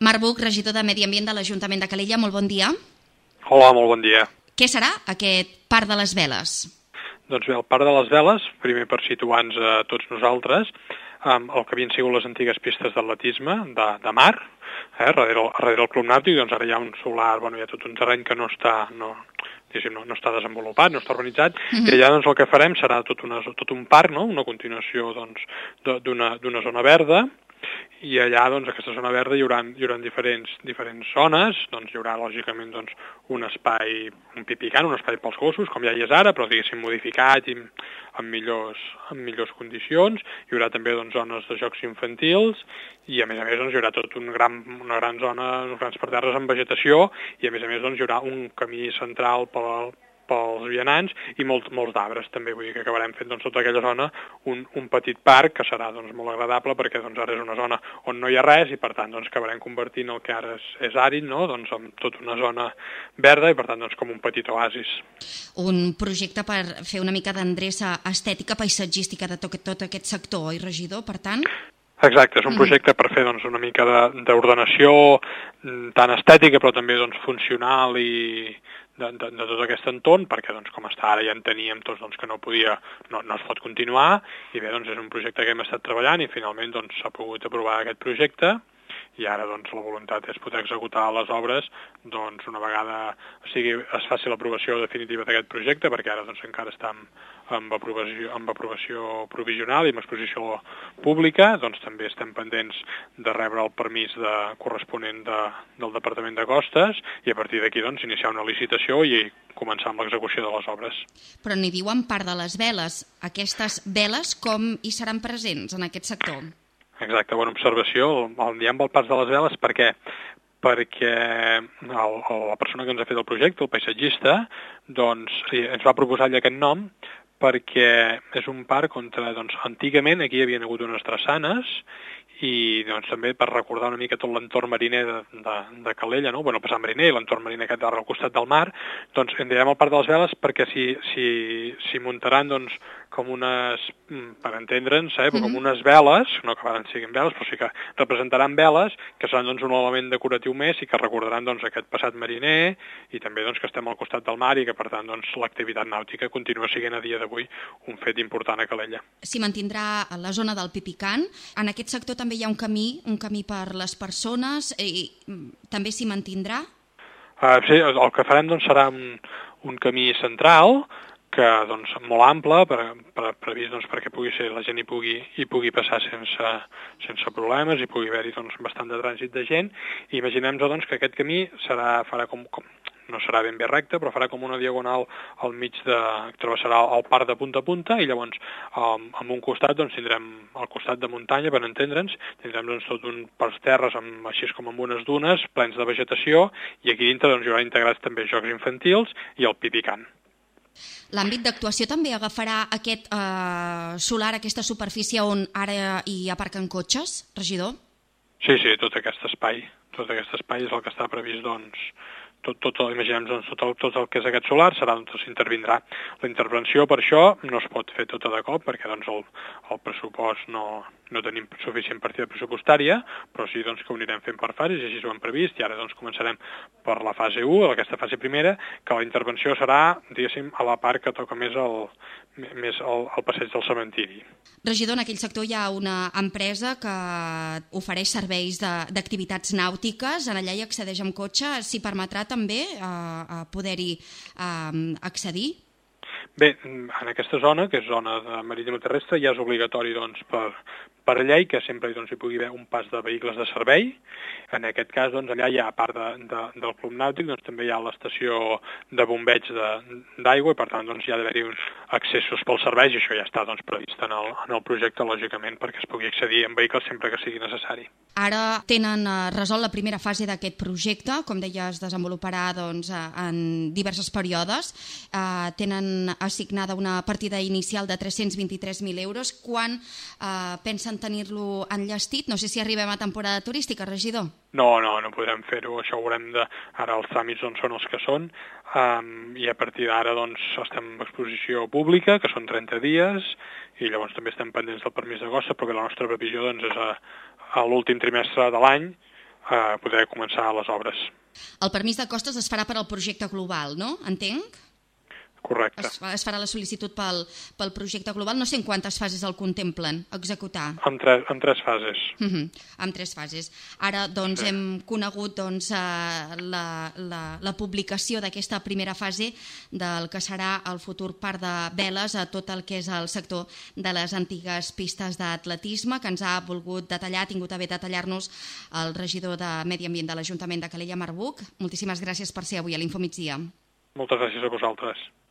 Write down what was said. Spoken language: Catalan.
Marc Buch, regidor de Medi Ambient de l'Ajuntament de Calella, molt bon dia. Hola, molt bon dia. Què serà aquest Parc de les Veles? Doncs bé, el Parc de les Veles, primer per situar-nos a tots nosaltres, el que havien sigut les antigues pistes d'atletisme de mar, darrere el Club Nàutic, doncs ara hi ha un solar, hi ha tot un terreny que no està desenvolupat, no està urbanitzat, i allà doncs el que farem serà tot un parc, no? Una continuació doncs d'una zona verda, i allà, doncs, a aquesta zona verda hi haurà diferents zones, doncs hi haurà, lògicament, doncs, un espai, un pipicant, un espai pels gossos, com ja hi és ara, però, diguéssim, modificat i en millors condicions. Hi haurà també, doncs, zones de jocs infantils i, a més, doncs, hi haurà una gran zona, uns grans parterres amb vegetació i, a més, doncs, hi haurà un camí central pels vianants i molts d'arbres també, vull dir que acabarem fent doncs, tota aquella zona un petit parc que serà doncs, molt agradable perquè doncs, ara és una zona on no hi ha res i per tant doncs, acabarem convertint el que ara és àrid, no? Doncs, amb tota una zona verda i per tant doncs, com un petit oasis. Un projecte per fer una mica d'endreça estètica, paisatgística de tot aquest sector, oi, regidor, per tant? Exacte, és un projecte per fer doncs, una mica d'ordenació tant estètica però també doncs, funcional i de tot aquest entorn, perquè doncs, com està ara ja enteníem tots doncs, que no es pot continuar, i bé, doncs, és un projecte que hem estat treballant i finalment doncs, s'ha pogut aprovar aquest projecte i ara doncs, la voluntat és poder executar les obres doncs, una vegada es faci l'aprovació definitiva d'aquest projecte, perquè ara doncs, encara està amb aprovació provisional i amb exposició pública, doncs també estem pendents de rebre el permís corresponent del Departament de Costes i a partir d'aquí doncs, iniciar una licitació i començar amb l'execució de les obres. Però n'hi diuen Parc de les Veles. Aquestes veles com hi seran presents en aquest sector? Exacte, bona observació. El diem el Parc de les Veles perquè la persona que ens ha fet el projecte, el paisatgista, doncs ens va proposar aquest nom perquè és un parc on doncs, antigament aquí hi havia hagut unes drassanes i doncs, també per recordar una mica tot l'entorn mariner de Calella, no? El passat mariner i l'entorn mariner aquest al costat del mar, doncs en direm el Parc de les Veles perquè s'hi muntaran doncs, com unes, per entendre'ns, com unes veles, no que siguin veles, però sí que representaran veles que seran doncs, un element decoratiu més i que recordaran doncs, aquest passat mariner i també doncs, que estem al costat del mar i que per tant doncs, l'activitat nàutica continua sent a dia d'avui un fet important a Calella. S'hi mantindrà la zona del Pipicant. En aquest sector també hi ha un camí per les persones i també s'hi mantindrà? Sí, el que farem doncs, serà un camí central que doncs, molt ample, previst doncs, perquè la gent hi pugui passar sense problemes i pugui haver-hi doncs, bastant de trànsit de gent. I imaginem-nos doncs, que aquest camí farà com no serà ben bé recte, però farà com una diagonal al mig travessarà el parc de punta a punta i llavors en un costat doncs, tindrem al costat de muntanya, per entendre'ns, tindrem doncs, tot un parc terres així com amb unes dunes plens de vegetació i aquí dintre doncs, hi haurà integrats també jocs infantils i el pipicant. L'àmbit d'actuació també agafarà aquest solar, aquesta superfície on ara hi aparquen cotxes, regidor? Sí, tot aquest espai és el que està previst doncs, imaginem tot el que és aquest solar s'intervindrà. La intervenció per això no es pot fer tota de cop perquè doncs, el pressupost no tenim suficient partida pressupostària, però sí doncs, que ho anirem fent per fases i així ho hem previst i ara doncs, començarem per la fase 1, aquesta fase primera, que la intervenció serà, diguéssim, a la part que toca més el passeig del cementiri. Regidor, en aquell sector hi ha una empresa que ofereix serveis d'activitats nàutiques, en allà hi accedeix amb cotxe, s'hi permetrà també poder-hi accedir? Bé, en aquesta zona, que és zona de marítima terrestre, ja és obligatori doncs, per llei que sempre doncs, hi pugui haver un pas de vehicles de servei. En aquest cas, doncs, allà hi ha, a part del Club Nàutic, doncs, també hi ha l'estació de bombeig d'aigua i, per tant, doncs, hi ha d'haver-hi uns accessos pels serveis i això ja està doncs, previst en el projecte, lògicament, perquè es pugui accedir en vehicles sempre que sigui necessari. Ara tenen resolt la primera fase d'aquest projecte, com deia, es desenvoluparà doncs, en diversos períodes. Tenen assignada una partida inicial de 323.000 euros. Quan pensen tenir-lo enllestit? No sé si arribem a temporada turística, regidor. No podrem fer-ho, això ho haurem de... Ara els tràmits doncs, són els que són i a partir d'ara doncs, estem en exposició pública, que són 30 dies, i llavors també estem pendents del permís de costa, perquè la nostra previsió doncs, és a l'últim trimestre de l'any poder començar les obres. El permís de costes es farà per al projecte global, no? Entenc? Correcte. Es farà la sol·licitud pel projecte global. No sé en quantes fases el contemplen executar. En tres fases. En 3 fases. Ara doncs, hem conegut la publicació d'aquesta primera fase del que serà el futur parc de veles a tot el que és el sector de les antigues pistes d'atletisme, que ens ha volgut detallar, ha tingut a bé detallar-nos el regidor de Medi Ambient de l'Ajuntament de Calella, Marc Buch. Moltíssimes gràcies per ser avui a l'Infomigdia. Moltes gràcies a vosaltres.